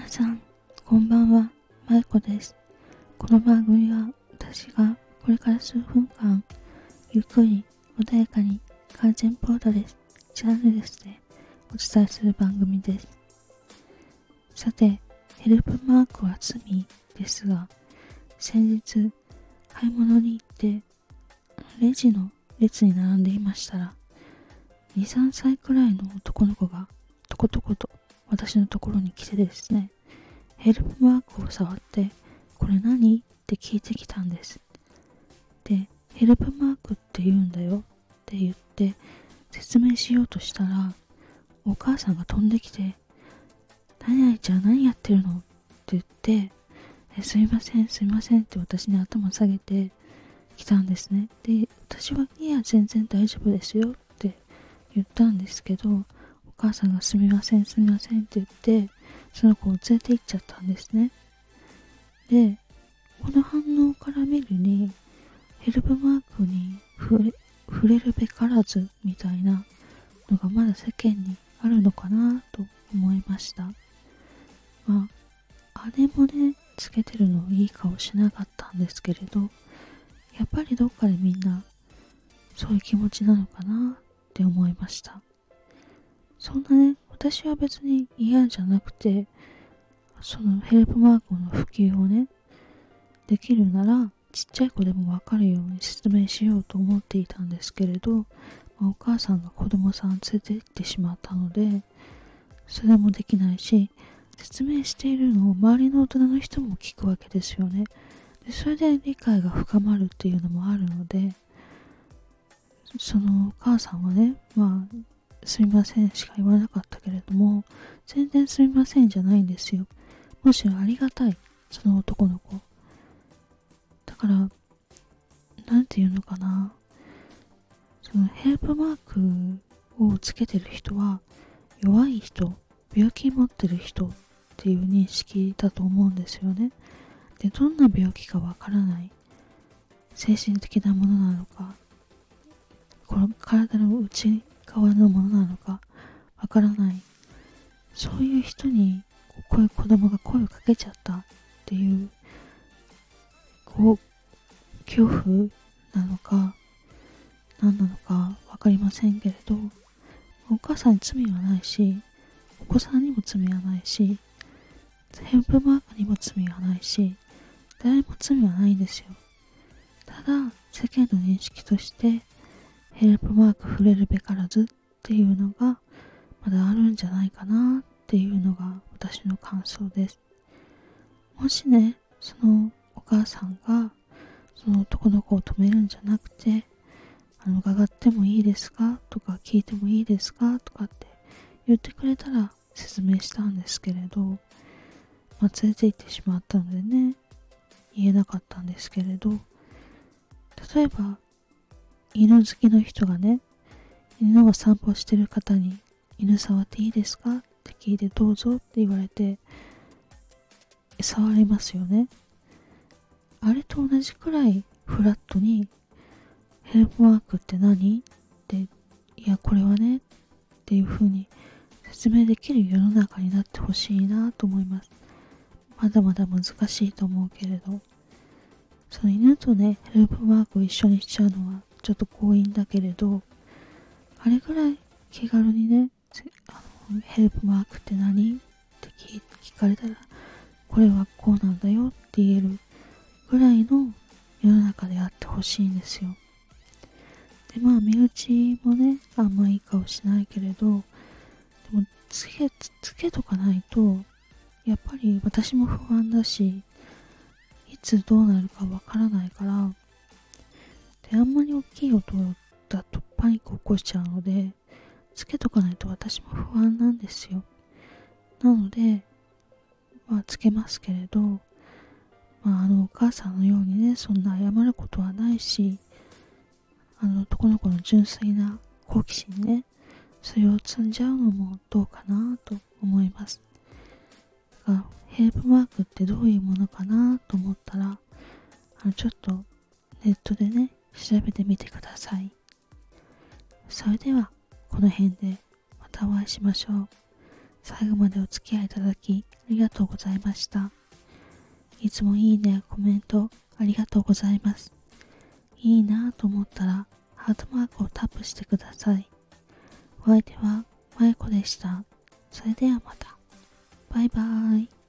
皆さん、こんばんは、まいこです。この番組は私がこれから数分間、ゆっくり穏やかに完全ポートレス、チャンネルレスでお伝えする番組です。さて、ヘルプマークは罪ですが、先日、買い物に行って、レジの列に並んでいましたら、2、3歳くらいの男の子がトコトコと私のところに来てですね、ヘルプマークを触って、これ何って聞いてきたんです。で、ヘルプマークって言うんだよって言って説明しようとしたら、お母さんが飛んできて、何々ちゃん何やってるのって言って、すいませんすいませんって私に頭下げてきたんですね。で、私はいや全然大丈夫ですよって言ったんですけど、お母さんがすみませんすみませんって言ってその子を連れて行っちゃったんですね。で、この反応から見るにヘルプマークに触れるべからずみたいなのがまだ世間にあるのかなと思いました。まあ、姉もねつけてるのいい顔しなかったんですけれど、やっぱりどっかでみんなそういう気持ちなのかなって思いました。そんなね、私は別に嫌じゃなくて、そのヘルプマークの普及をね、できるならちっちゃい子でもわかるように説明しようと思っていたんですけれど、お母さんが子供さん連れて行ってしまったので、それもできないし、説明しているのを周りの大人の人も聞くわけですよね。で、それで理解が深まるっていうのもあるので、そのお母さんはね、すみませんしか言わなかったけれども、全然すみませんじゃないんですよ。むしろありがたい、その男の子。だから、なんていうのかな、そのヘルプマークをつけてる人は、弱い人、病気持ってる人っていう認識だと思うんですよね。で、どんな病気かわからない、精神的なものなのか、この体の内側のものなのかわからない、そういう人にこういう子供が声をかけちゃったっていう、恐怖なのか何なのかわかりませんけれど、お母さんに罪はないし、お子さんにも罪はないし、ヘルプマークにも罪はないし、誰も罪はないんですよ。ただ世間の認識としてヘルプマーク触れるべからずっていうのがまだあるんじゃないかなっていうのが私の感想です。もしね、そのお母さんがその男の子を止めるんじゃなくて、伺ってもいいですかとか聞いてもいいですかとかって言ってくれたら説明したんですけれど、連れて行ってしまったのでね、言えなかったんですけれど、例えば犬好きの人がね、犬を散歩してる方に犬触っていいですかって聞いてどうぞって言われて触れますよね。あれと同じくらいフラットにヘルプマークって何って、いやこれはねっていう風に説明できる世の中になってほしいなと思います。まだまだ難しいと思うけれど、その犬とねヘルプマークを一緒にしちゃうのはちょっと強引だけれど、あれぐらい気軽にね、ヘルプマークって何って聞かれたら、これはこうなんだよって言えるぐらいの世の中であってほしいんですよ。で、身内もね、あんまいい顔しないけれど、でもつけとかないと、やっぱり私も不安だし、いつどうなるかわからないから、で、あんまり大きい音だとパニック起こしちゃうので、つけとかないと私も不安なんですよ。なので、つけますけれど、お母さんのようにね、そんな謝ることはないし、男の子の純粋な好奇心ね、それを積んじゃうのもどうかなと思います。だからヘルプマークってどういうものかなと思ったら、ちょっとネットでね、調べてみてください。それでは、この辺でまたお会いしましょう。 最後までお付き合いいただきありがとうございました。いつもいいねやコメントありがとうございます。いいなぁと思ったらハートマークをタップしてください。お相手はまゆこでした。それではまた。バイバーイ。